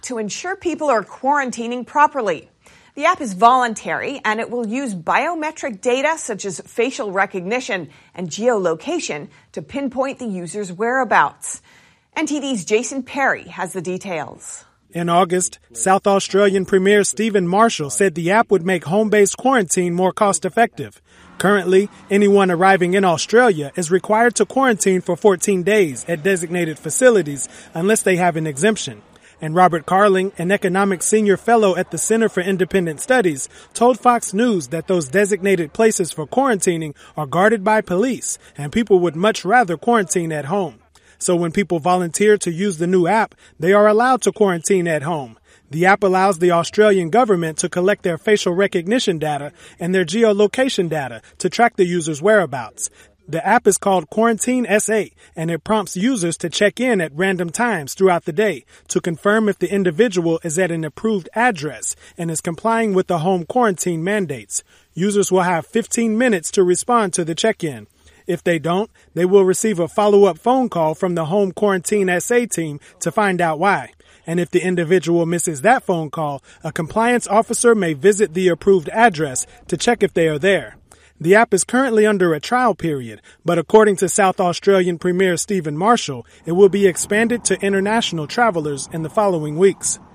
to ensure people are quarantining properly. The app is voluntary and it will use biometric data such as facial recognition and geolocation to pinpoint the user's whereabouts. NTD's Jason Perry has the details. In August, South Australian Premier Stephen Marshall said the app would make home-based quarantine more cost-effective. Currently, anyone arriving in Australia is required to quarantine for 14 days at designated facilities unless they have an exemption. And Robert Carling, an economics senior fellow at the Center for Independent Studies, told Fox News that those designated places for quarantining are guarded by police and people would much rather quarantine at home. So when people volunteer to use the new app, they are allowed to quarantine at home. The app allows the Australian government to collect their facial recognition data and their geolocation data to track the user's whereabouts. The app is called Quarantine SA, and it prompts users to check in at random times throughout the day to confirm if the individual is at an approved address and is complying with the home quarantine mandates. Users will have 15 minutes to respond to the check-in. If they don't, they will receive a follow-up phone call from the Home Quarantine SA team to find out why. And if the individual misses that phone call, a compliance officer may visit the approved address to check if they are there. The app is currently under a trial period, but according to South Australian Premier Stephen Marshall, it will be expanded to international travelers in the following weeks.